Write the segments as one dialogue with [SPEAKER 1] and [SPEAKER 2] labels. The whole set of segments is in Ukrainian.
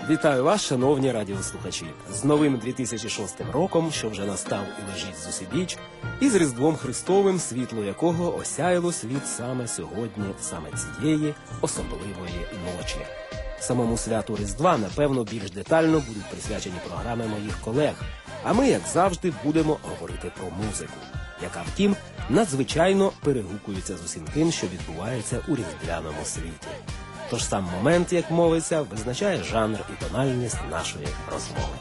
[SPEAKER 1] Вітаю вас, шановні радіослухачі, з новим 2006 роком, що вже настав і лежить зусібіч, і з Різдвом Христовим, світло якого осяяло світ саме сьогодні, саме цієї особливої ночі. Самому святу Різдва, напевно, більш детально будуть присвячені програми моїх колег, а ми, як завжди, будемо говорити про музику, яка, втім, надзвичайно перегукується з усім тим, що відбувається у різдвяному світі. Тож сам момент, як мовиться, визначає жанр і тональність нашої розмови.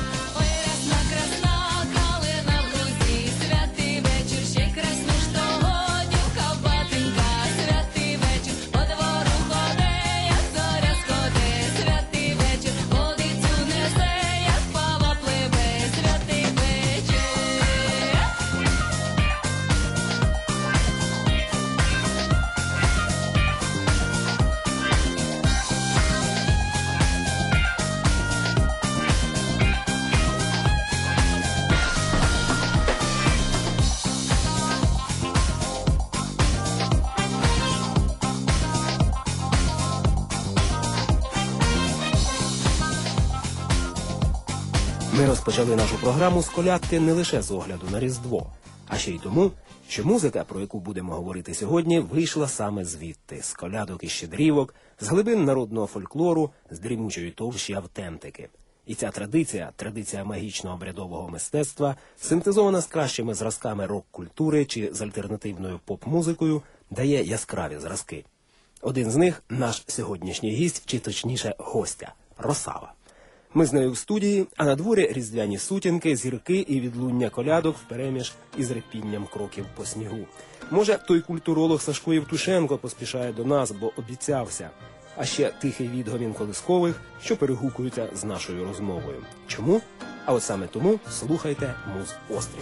[SPEAKER 1] Ми розпочали нашу програму з колядки не лише з огляду на Різдво, а ще й тому, що музика, про яку будемо говорити сьогодні, вийшла саме звідти, з колядок і щедрівок, з глибин народного фольклору, з дрімучої товщі автентики. І ця традиція магічного обрядового мистецтва, синтезована з кращими зразками рок-культури чи з альтернативною поп-музикою, дає яскраві зразки. Один з них – наш сьогоднішній гість, чи точніше гостя – Росава. Ми з нею в студії, а на дворі різдвяні сутінки, зірки і відлуння колядок впереміж із репінням кроків по снігу. Може, той культуролог Сашко Євтушенко поспішає до нас, бо обіцявся. А ще тихий відгомін колискових, що перегукуються з нашою розмовою. Чому? А от саме тому слухайте Муз-острів.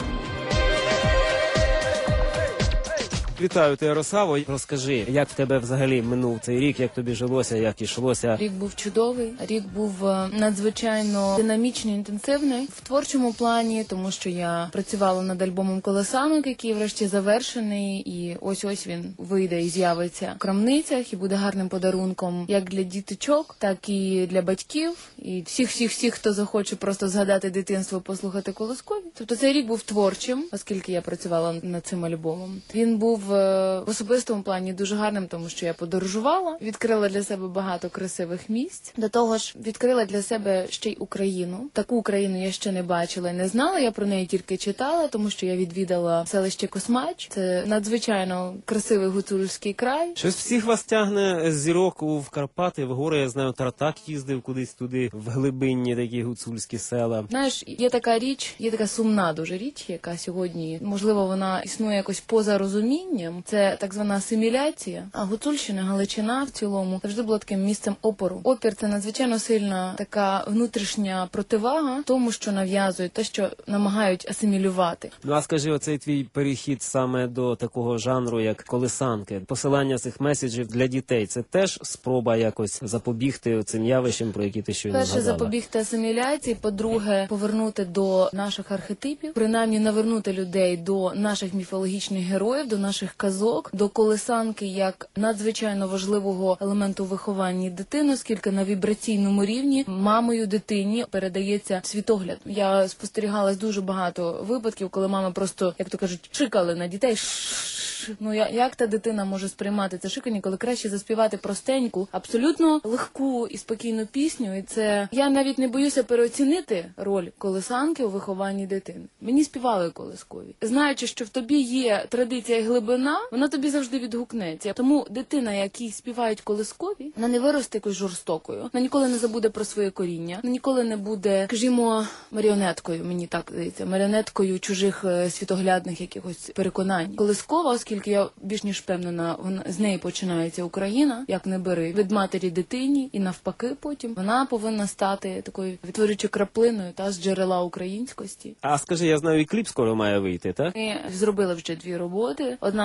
[SPEAKER 1] Вітаю тебе, Росаво. Розкажи, як в тебе взагалі минув цей рік, як тобі жилося, як йшлося?
[SPEAKER 2] Рік був чудовий, рік був надзвичайно динамічний, інтенсивний в творчому плані, тому що я працювала над альбомом «Колесанок», який врешті завершений, і ось він вийде і з'явиться в крамницях, і буде гарним подарунком як для діточок, так і для батьків, і всіх, хто захоче просто згадати дитинство, послухати колискові. Тобто цей рік був творчим, оскільки я працювала над цим альбомом. Він був в особистому плані дуже гарним, тому що я подорожувала, відкрила для себе багато красивих місць. До того ж, відкрила для себе ще й Україну. Таку Україну я ще не бачила і не знала, я про неї тільки читала, тому що я відвідала селище Космач. Це надзвичайно красивий гуцульський край.
[SPEAKER 1] Щось всіх вас тягне з зірок в Карпати, в гори, я знаю, Тартак їздив кудись туди, в глибинні такі гуцульські села.
[SPEAKER 2] Знаєш, є така сумна дуже річ, яка сьогодні, можливо, вона існує якось поза розумінням. Це так звана асиміляція, а Гуцульщина, Галичина в цілому завжди була таким місцем опору. Опір – це надзвичайно сильна така внутрішня противага тому, що нав'язують, те, що намагають асимілювати.
[SPEAKER 1] Ну а скажи, оцей твій перехід саме до такого жанру, як колисанки, посилання цих меседжів для дітей, це теж спроба якось запобігти цим явищам, про які ти щойно згадала?
[SPEAKER 2] Перше, запобігти асиміляції, по-друге, повернути до наших архетипів, принаймні навернути людей до наших міфологічних героїв, до наших казок, до колисанки як надзвичайно важливого елементу виховання дитини, оскільки на вібраційному рівні мамою дитині передається світогляд. Я спостерігала дуже багато випадків, коли мами просто, як то кажуть, шикали на дітей. Ну, як та дитина може сприймати це шикання, коли краще заспівати простеньку, абсолютно легку і спокійну пісню. І це я навіть не боюся переоцінити роль колисанки у вихованні дитини. Мені співали колискові. Знаючи, що в тобі є традиція і глибина, вона тобі завжди відгукнеться. Тому дитина, якій співають колискові, вона не виросте якось жорстокою, вона ніколи не забуде про своє коріння, вона ніколи не буде, скажімо, маріонеткою, мені так здається, маріонеткою чужих світоглядних якихось переконань. Колискова, оскільки я більш ніж впевнена, з неї починається Україна, як не бери, від матері дитині і навпаки потім. Вона повинна стати такою відтворюючою краплиною з джерела українськості.
[SPEAKER 1] А скажи, я знаю, і кліп скоро має вийти, так?
[SPEAKER 2] Ми зробили вже 2 роботи. Одна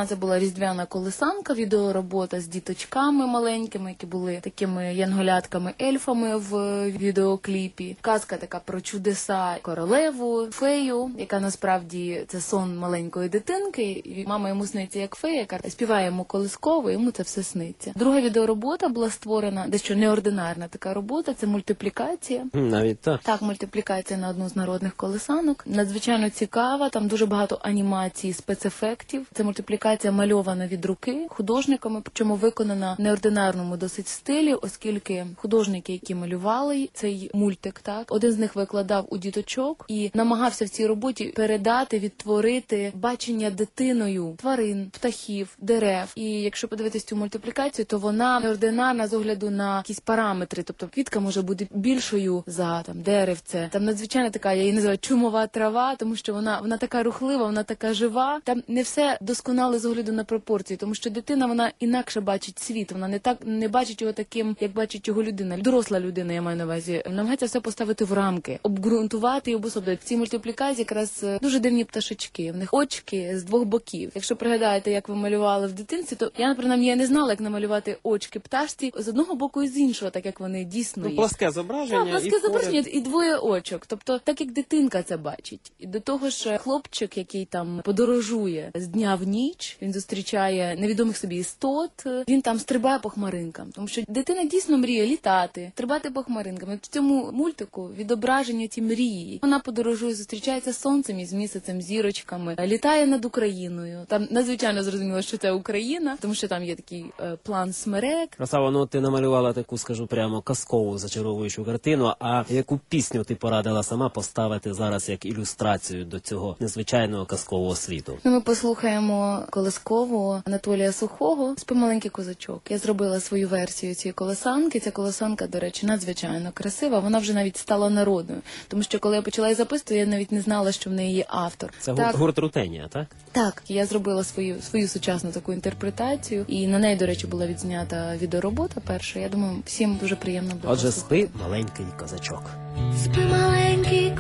[SPEAKER 2] Одна це була різдвяна колисанка, відеоробота з діточками маленькими, які були такими янголятками-ельфами в відеокліпі. Казка така про чудеса, королеву, фею, яка насправді це сон маленької дитинки. І мама йому сниться як фея, яка співає йому колисково, і йому це все сниться. Друга відеоробота була створена, дещо неординарна така робота, це мультиплікація.
[SPEAKER 1] Навіть так.
[SPEAKER 2] Так, мультиплікація на одну з народних колисанок. Надзвичайно цікава, там дуже багато анімацій, спецефектів. Це мультиплікація мальована від руки художниками, причому виконана в неординарному досить стилі, оскільки художники, які малювали цей мультик, так, один з них викладав у діточок і намагався в цій роботі передати, відтворити бачення дитиною тварин, птахів, дерев. І якщо подивитись цю мультиплікацію, то вона неординарна з огляду на якісь параметри, тобто квітка може бути більшою за там деревце. Там надзвичайно така, я її називаю чумова трава, тому що вона така рухлива, вона така жива. Там не все досконало з огляду на пропорції, тому що дитина, вона інакше бачить світ, вона не бачить його таким, як бачить його людина. Доросла людина, я маю на увазі, намагається все поставити в рамки, обґрунтувати і обособити. В цій мультиплікації якраз дуже дивні пташечки, в них очки з двох боків. Якщо пригадаєте, як ви малювали в дитинстві, то я, принаймні, я не знала, як намалювати очки пташці з одного боку і з іншого, так як вони дійсно є.
[SPEAKER 1] Пласке зображення.
[SPEAKER 2] Пласке зображення і двоє очок. Тобто, так як дитинка це бачить. І до того ж, хлопчик, який там подорожує з дня в ніч, він зустрічає невідомих собі істот, він там стрибає по хмаринкам. Тому що дитина дійсно мріє літати, стрибати по хмаринкам. І в цьому мультику відображення ті мрії. Вона подорожує, зустрічається з сонцем і з місяцем, зірочками, літає над Україною. Там надзвичайно зрозуміло, що це Україна, тому що там є такий план смерек.
[SPEAKER 1] Красава, ну ти намалювала таку, скажу прямо, казкову, зачаровуючу картину, а яку пісню ти порадила сама поставити зараз як ілюстрацію до цього незвичайного казкового світу?
[SPEAKER 2] Ну, ми послухаємо колискову Анатолія Сухого «Спи, маленький козачок». Я зробила свою версію цієї колисанки. Ця колисанка, до речі, надзвичайно красива. Вона вже навіть стала народною. Тому що, коли я почала її записувати, я навіть не знала, що в неї є автор.
[SPEAKER 1] Це гурт Рутенія, так?
[SPEAKER 2] Так, я зробила свою сучасну таку інтерпретацію. І на неї, до речі, була відзнята відеоробота перша. Я думаю, всім дуже приємно буде.
[SPEAKER 1] Отже, спи, маленький козачок.
[SPEAKER 3] Спи, маленький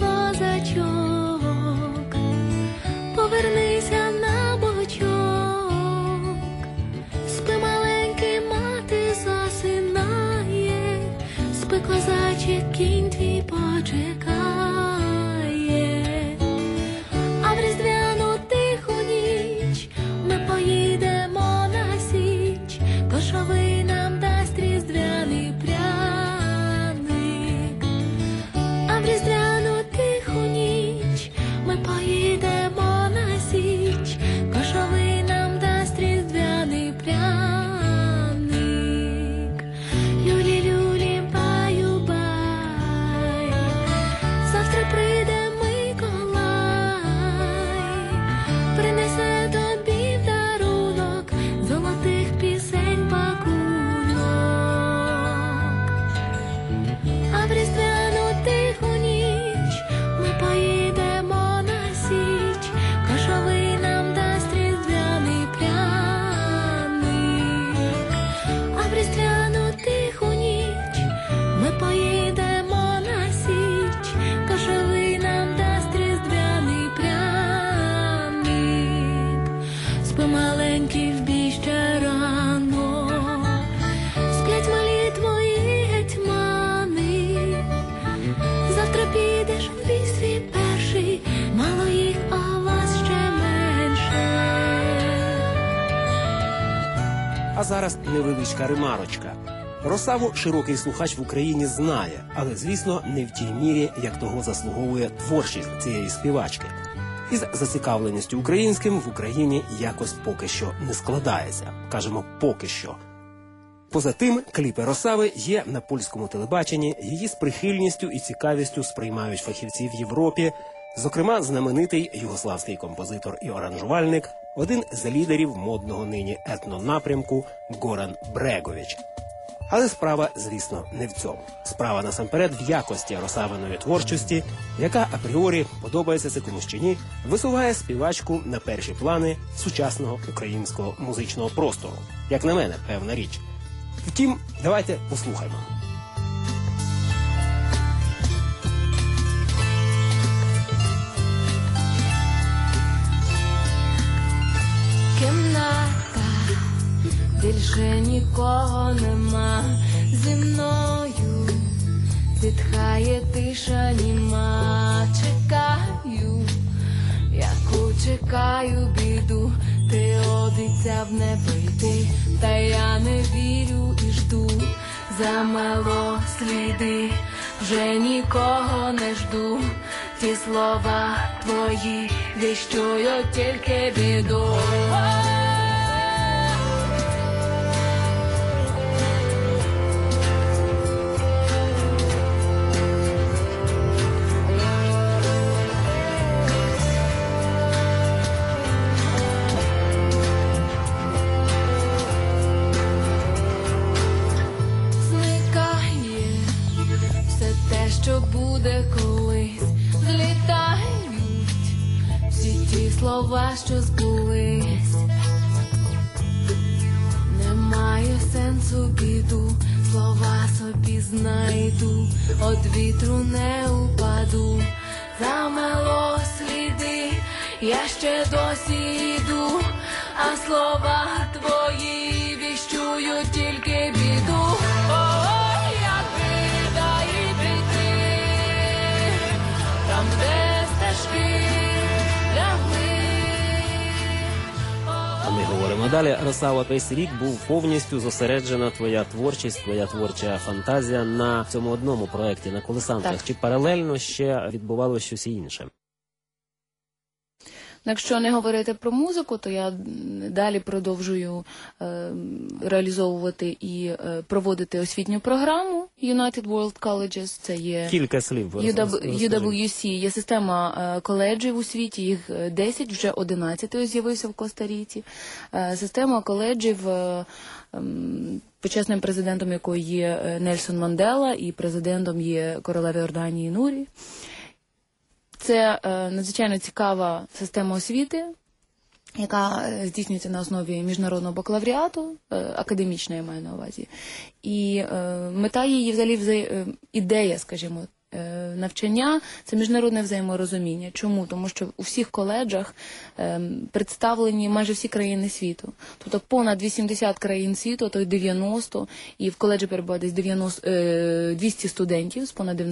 [SPEAKER 3] козачок, повернися на бочок. Спи, маленький, мати засинає. Спи, козачик, кінь твій почекає. А в різдвяну тиху ніч ми поїдемо на січ. Кошовий нам дасть різдвяний пряник. А в різдвяну тиху ніч ми поїдемо на січ. Кошовий нам дасть різдвяний пряник. Люлі-люлі, баю-бай, завтра прийде Миколай, принесе тобі в дарунок золотих пісень пакунок. А в різдвяну тиху ніч ми поїдемо на січ. Кошовий нам дасть різдвяний пряник. А в різдвяну тиху ніч ми поїдемо на січ. Кошовий нам дасть різдвяний пряник. Спи, маленький, в бій ще рано, сплять малі твої гетьмани. Завтра підеш в бій свій перший, мало їх, а вас ще менше.
[SPEAKER 1] А зараз невеличка ремарочка. Росаву широкий слухач в Україні знає, але, звісно, не в тій мірі, як того заслуговує творчість цієї співачки. Із зацікавленістю українським в Україні якось поки що не складається. Кажемо, поки що. Поза тим, кліпи Росави є на польському телебаченні, її з прихильністю і цікавістю сприймають фахівці в Європі, зокрема, знаменитий югославський композитор і аранжувальник, один з лідерів модного нині етнонапрямку Горан Брегович. Але справа, звісно, не в цьому. Справа насамперед в якості Росавиної творчості, яка апріорі, подобається це комусь чи ні, висуває співачку на перші плани сучасного українського музичного простору. Як на мене, певна річ. Втім, давайте послухаймо.
[SPEAKER 3] Кімната
[SPEAKER 2] більше нікого нема зі мною, зітхає тиша німа, чекаю, яку чекаю біду, ти обіцяв не прийти, та я не вірю і жду, замело сліди, вже нікого не жду, ті слова твої віщують тільки біду. Що буде колись, злітають всі ті слова, що збулись. Немає сенсу біду, слова собі знайду, од вітру не упаду, замело сліди, я ще досі йду, а слова твої віщують тільки біду. Там, де стежки лягли.
[SPEAKER 1] А ми говоримо далі. Росава, весь рік був повністю зосереджена твоя творчість, твоя творча фантазія на цьому одному проєкті, на колесанках.
[SPEAKER 2] Так.
[SPEAKER 1] Чи паралельно ще відбувалося щось інше?
[SPEAKER 2] Якщо не говорити про музику, то я далі продовжую реалізовувати і проводити освітню програму United World Colleges. Це є
[SPEAKER 1] Кілька слів.
[SPEAKER 2] UWC. Є система коледжів у світі, їх 10, вже 11 з'явився в Коста-Ріці. Система коледжів, почесним президентом якої є Нельсон Мандела і президентом є королева Йорданії Нурі. Це надзвичайно цікава система освіти, яка здійснюється на основі міжнародного бакалавріату, академічна я маю на увазі. І мета її, взагалі, ідея, скажімо, навчання – це міжнародне взаєморозуміння. Чому? Тому що у всіх коледжах представлені майже всі країни світу. Тобто понад 80 країн світу, то й 90, і в коледжі перебуває десь 200 студентів з понад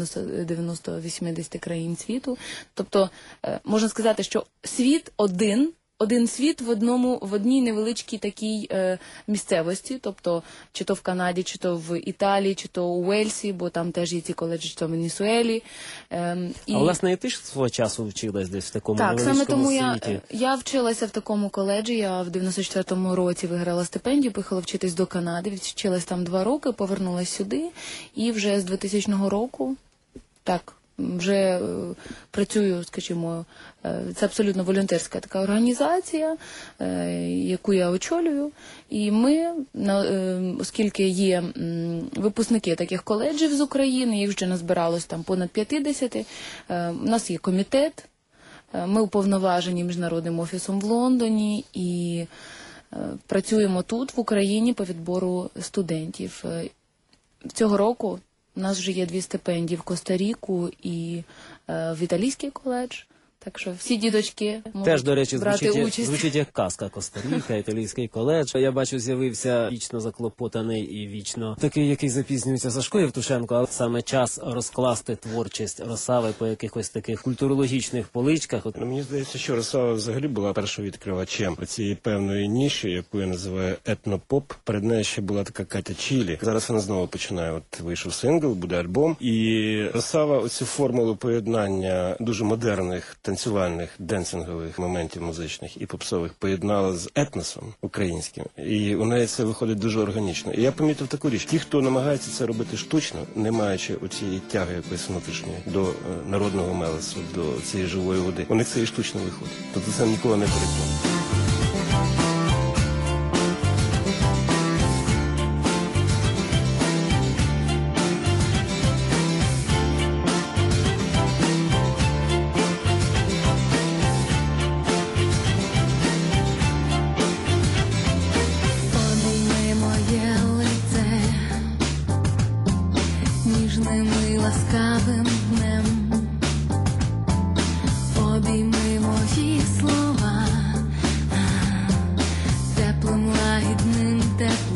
[SPEAKER 2] 90-80 країн світу. Тобто можна сказати, що світ один світ в одній невеличкій такій місцевості, тобто чи то в Канаді, чи то в Італії, чи то у Уельсі, бо там теж є ці коледжі, чи то в Венесуелі.
[SPEAKER 1] А власне і ти ж свого часу вчилась десь в такому невеличкому
[SPEAKER 2] світі? Так, саме тому
[SPEAKER 1] я
[SPEAKER 2] вчилася в такому коледжі, я в 94-му році виграла стипендію, поїхала вчитись до Канади, вчилась там 2 роки, повернулась сюди, і вже з 2000 року, так, вже працюю, скажімо, це абсолютно волонтерська така організація, яку я очолюю. І ми, оскільки є випускники таких коледжів з України, їх вже назбиралось там понад 50, у нас є комітет, ми уповноважені Міжнародним офісом в Лондоні і працюємо тут, в Україні, по відбору студентів. Цього року у нас вже є 2 стипендії в Коста-Ріку і в італійський коледж. Так що всі дідочки можуть
[SPEAKER 1] теж, до речі,
[SPEAKER 2] брати участь.
[SPEAKER 1] звучить як казка. Коста-Ріка, італійський коледж. Я бачу, з'явився вічно заклопотаний і вічно такий, який запізнюється Сашко Євтушенко, але саме час розкласти творчість Росави по якихось таких культурологічних поличках.
[SPEAKER 4] Мені здається, що Росава взагалі була першовідкривачем цієї певної ніші, яку я називаю етнопоп. Перед нею ще була така Катя Чілі. Зараз вона знову починає. От вийшов сингл, буде альбом. І Росава оцю формулу поєднання дуже модерних танцювальних, денсингових моментів музичних і попсових поєднала з етносом українським. І у неї це виходить дуже органічно. І я помітив таку річ. Ті, хто намагається це робити штучно, не маючи оцієї тяги якоїсь внутрішньої до народного мелесу, до цієї живої води, у них це і штучно виходить. Тобто це ніколи не переконує.
[SPEAKER 3] Ласкавим днем обійми мої слова теплим лагідним теплом.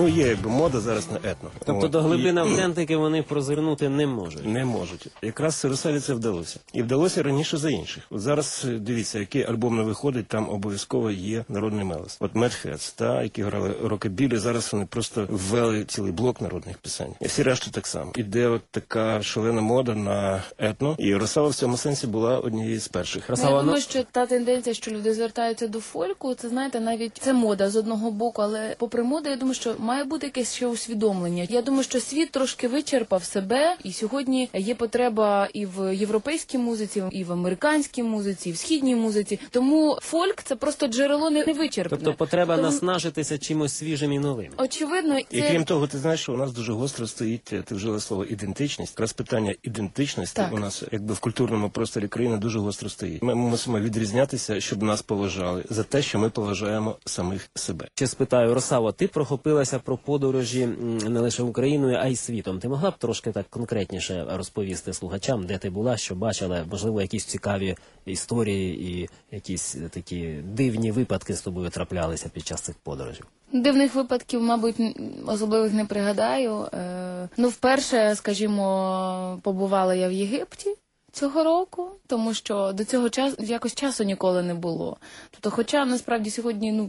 [SPEAKER 4] Ну, є якби мода зараз на етно.
[SPEAKER 1] Тобто
[SPEAKER 4] От.
[SPEAKER 1] до глибини
[SPEAKER 4] І-
[SPEAKER 1] автентики вони прозирнути не можуть.
[SPEAKER 4] Не можуть. Якраз Русалі це вдалося. І вдалося раніше за інших. От зараз, дивіться, який альбом не виходить, там обов'язково є народний мелос. От Mad Hats, які грали рокабілі, зараз вони просто ввели цілий блок народних пісень. І всі решта так само. Іде от така шалена мода на етно. І Росава в цьому сенсі була однією з перших.
[SPEAKER 2] Ну, я думаю, що та тенденція, що люди звертаються до фольку, це, знаєте, навіть це мода з одного боку, але попри моду, я думаю, що має бути якесь ще усвідомлення. Я думаю, що світ трошки вичерпав себе, і сьогодні є потреба і в європейській музиці, і в американській музиці, і в східній музиці. Тому фольк – це просто джерело невичерпне.
[SPEAKER 1] Тобто потреба
[SPEAKER 2] Тому,
[SPEAKER 1] наснажитися чимось свіжим і новим.
[SPEAKER 2] очевидно,
[SPEAKER 4] І крім того, ти знаєш, що у нас дуже гостро стоїть, ти вжила слово ідентичність. Якраз питання ідентичності
[SPEAKER 2] Так.
[SPEAKER 4] у нас якби в культурному просторі країни дуже гостро стоїть. Ми мусимо відрізнятися, щоб нас поважали за те, що ми поважаємо самих себе.
[SPEAKER 1] Ще спитаю, Росаво, ти прохопилася про подорожі не лише Україною, а й світом. Ти могла б трошки так конкретніше розповісти слухачам, де ти була, що бачила, можливо, якісь цікаві історії і якісь такі дивні випадки з тобою траплялися під час цих подорожей?
[SPEAKER 2] дивних випадків, мабуть, особливих не пригадаю. Ну, вперше, скажімо, побувала я в Єгипті цього року, тому що до цього якось часу ніколи не було. Тобто, хоча насправді сьогодні,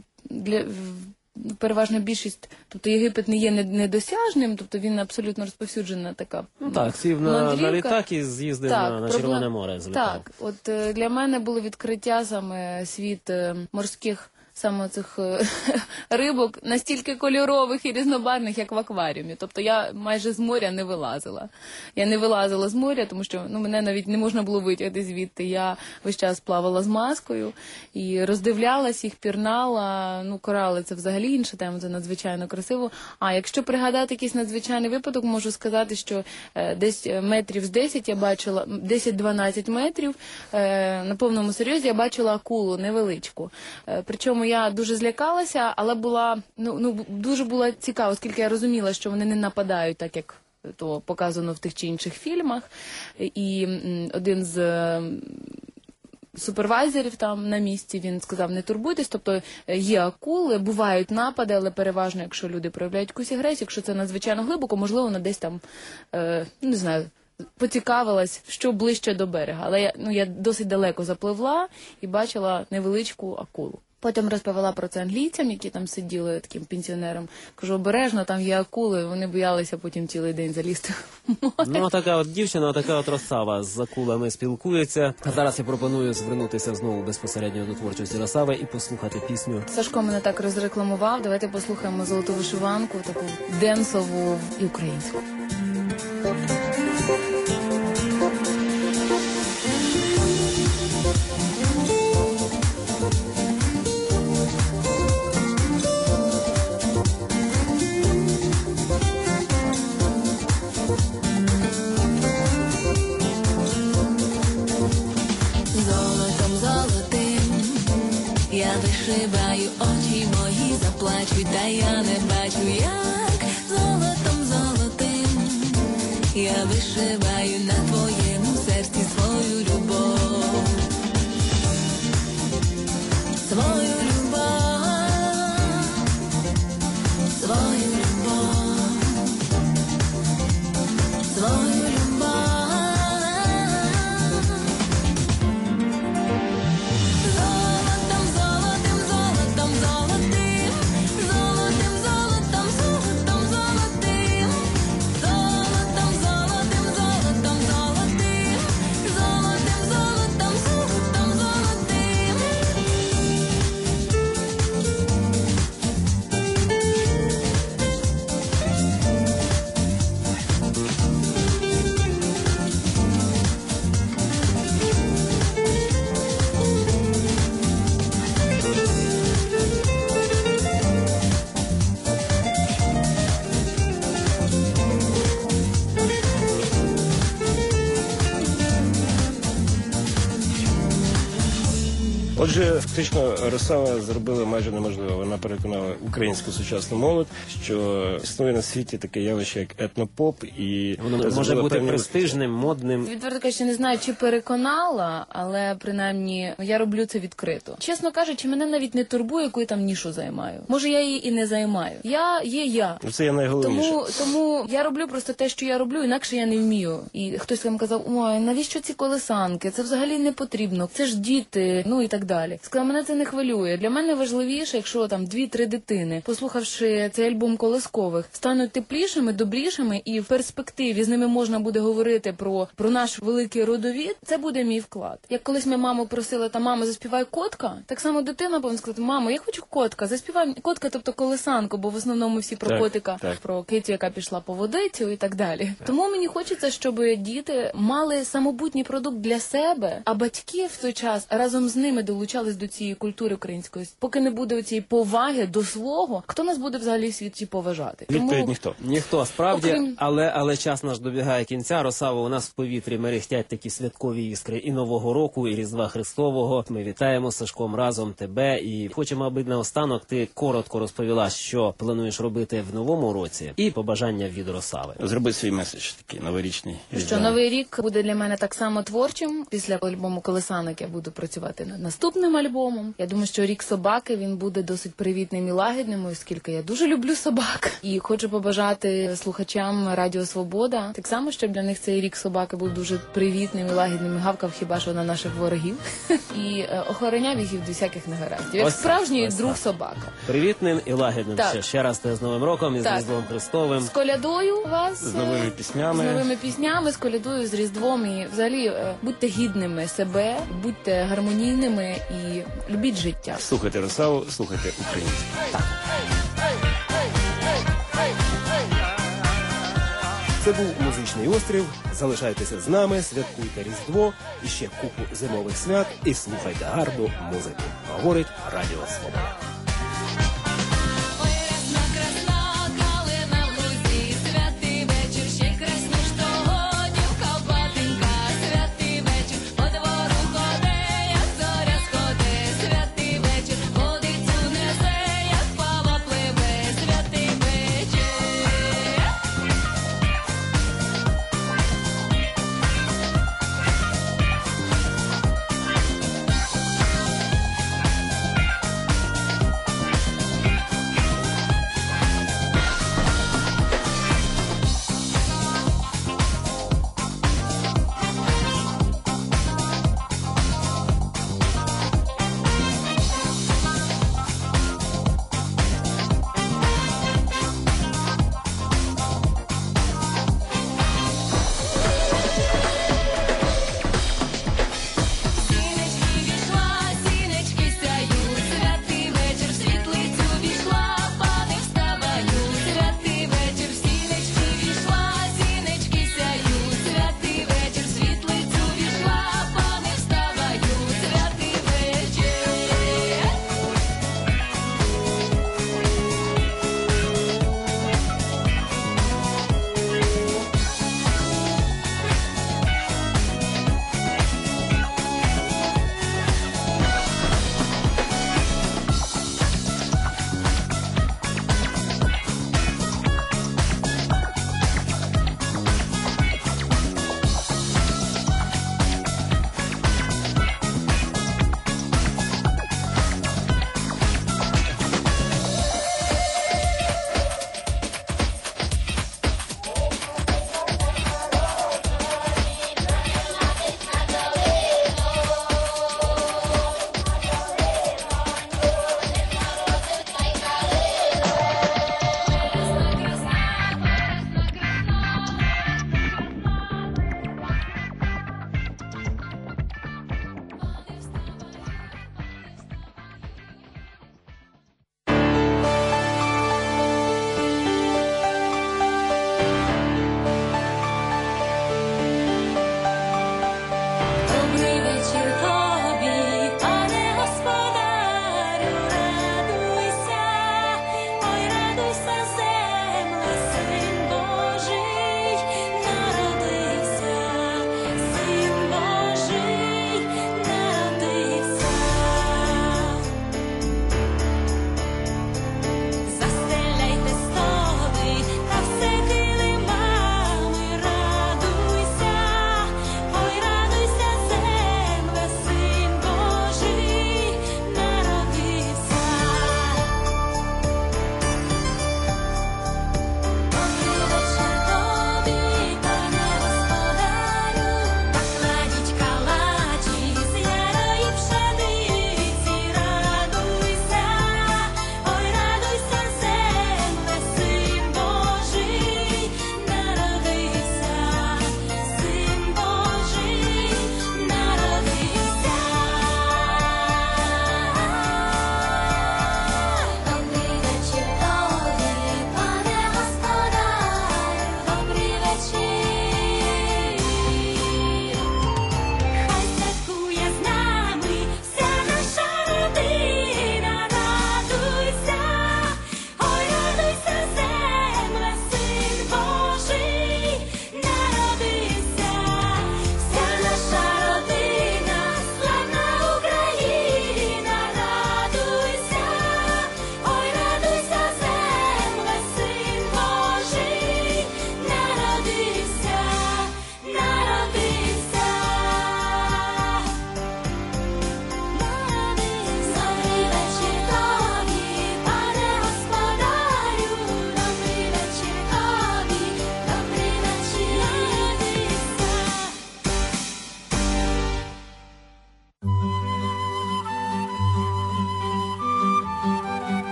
[SPEAKER 2] переважна більшість, тобто Єгипет не є недосяжним, тобто він абсолютно розповсюджена така
[SPEAKER 1] Так, сів на
[SPEAKER 2] мандрівка.
[SPEAKER 1] літак і з'їздив на Червоне море. Злітав.
[SPEAKER 2] Так, от для мене було відкриття саме світ морських саме цих рибок настільки кольорових і різнобарвних, як в акваріумі. Тобто я майже з моря не вилазила. Я не вилазила з моря, тому що мене навіть не можна було витягти звідти. Я весь час плавала з маскою і роздивлялась їх, пірнала. Корали – це взагалі інша тема, це надзвичайно красиво. А якщо пригадати якийсь надзвичайний випадок, можу сказати, що десь метрів з 10 я бачила, 10-12 метрів, на повному серйозі я бачила акулу невеличку. Причому я дуже злякалася, але була дуже була цікаво, оскільки я розуміла, що вони не нападають так, як то показано в тих чи інших фільмах. І один з супервайзерів там на місці, він сказав, не турбуйтесь, тобто є акули, бувають напади, але переважно, якщо люди проявляють якусь агресію, якщо це надзвичайно глибоко, можливо, вона десь там, не знаю, поцікавилась, що ближче до берега. Але я досить далеко запливла і бачила невеличку акулу. Потім розповіла про це англійцям, які там сиділи, таким пенсіонерам. Кажу, обережно, там є акули, вони боялися потім цілий день залізти в море.
[SPEAKER 1] Така от дівчина, така от Росава з акулами спілкується. А зараз я пропоную звернутися знову безпосередньо до творчості Росави і послухати пісню.
[SPEAKER 2] Сашко мене так розрекламував, давайте послухаємо «Золоту вишиванку», таку денсову і українську.
[SPEAKER 3] Я вишиваю, очі мої заплачуть, та я не бачу, як золотом золотим. Я вишиваю на твоєму серці свою любов. Свою любов. Свою любов. Свою любов. Золотом, золотом, золотом, золотом, золотом, золотом,
[SPEAKER 4] Отже, фактично Росава зробила майже неможливо. Вона переконала українську сучасну молодь, що існує на світі таке явище, як етнопоп, і
[SPEAKER 1] Воно може
[SPEAKER 4] зробила
[SPEAKER 1] бути
[SPEAKER 4] певні
[SPEAKER 1] престижним, модним.
[SPEAKER 2] Відверто кажучи, не знаю, чи переконала, але принаймні я роблю це відкрито. Чесно кажучи, мене навіть не турбує, яку я там нішу займаю. Може, я її і не займаю. Я є я.
[SPEAKER 4] Це є найголовніше.
[SPEAKER 2] Тому я роблю просто те, що я роблю, інакше я не вмію. І хтось там казав: ой, навіщо ці колесанки? Це взагалі не потрібно. Це ж діти, ну і так далі. Сказала, мене це не хвилює. Для мене важливіше, якщо там 2-3 дитини, послухавши цей альбом колискових, стануть теплішими, добрішими, і в перспективі з ними можна буде говорити про наш великий родовід. Це буде мій вклад. Як колись ми маму просили, та мама, заспівай котка, так само дитина повинна сказати: мамо, я хочу котка, заспівай котка, тобто колесанку, бо в основному всі про
[SPEAKER 4] Так,
[SPEAKER 2] котика,
[SPEAKER 4] так.
[SPEAKER 2] про кицю, яка пішла по водицю і так далі. Тому мені хочеться, щоб діти мали самобутній продукт для себе, а батьки в той час разом з ними долучались до цієї культури української. Поки не буде цієї поваги до свого, хто нас буде взагалі в світі поважати?
[SPEAKER 4] Відповідь ніхто.
[SPEAKER 1] Ніхто, справді,
[SPEAKER 2] Окрім-
[SPEAKER 1] але час наш добігає кінця. Росаво, у нас в повітрі мерехтять такі святкові іскри і Нового року, і Різдва Христового. Ми вітаємо з Сашком разом тебе і хочемо, аби наостанок ти коротко розповіла, що плануєш робити в новому році, і побажання від Росави.
[SPEAKER 4] Зроби свій меседж такий новорічний.
[SPEAKER 2] Що новий рік буде для мене так само творчим. Після альбому «Колесанок» я буду працювати над наступним альбомом. Я думаю, що рік собаки, він буде досить привітним і лагідним, оскільки я дуже люблю собак. І хочу побажати слухачам Радіо Свобода так само, щоб для них цей рік собаки був дуже привітним і лагідним, і гавкав хіба що на наших ворогів. І охороняв їх від всяких негараздів. Як
[SPEAKER 1] Ось
[SPEAKER 2] справжній
[SPEAKER 1] ось
[SPEAKER 2] друг
[SPEAKER 1] так.
[SPEAKER 2] собака.
[SPEAKER 1] Привітним і лагідним.
[SPEAKER 2] Так.
[SPEAKER 1] Ще раз тебе з Новим роком і з
[SPEAKER 2] Так.
[SPEAKER 1] Різдвом Христовим.
[SPEAKER 2] З колядою вас.
[SPEAKER 4] З новими піснями.
[SPEAKER 2] З новими піснями, з колядою, з Різдвом. І взагалі будьте гідними себе, будьте гармонійними і любіть життя.
[SPEAKER 4] Слухайте Росаву, слухайте українську.
[SPEAKER 1] Це був Музичний острів. Залишайтеся з нами, святкуйте Різдво і ще купу зимових свят і слухайте гарну музику. Говорить Радіо Свобода.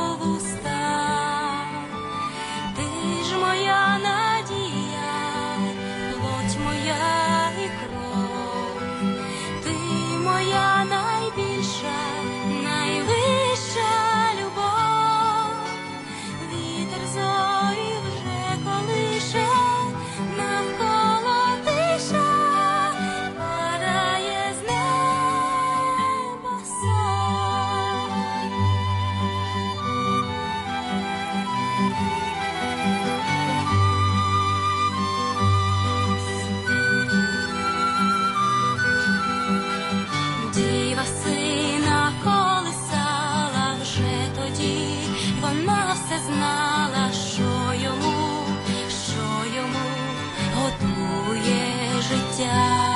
[SPEAKER 3] вуста. Ти ж моя надія, плоть моя і кров. Ти моя найбільша, найвища любов. Вітер зорі вже колише, навколо тиша, падає з неба сон. Діва сина колисала вже тоді, вона все знала, що йому готує життя.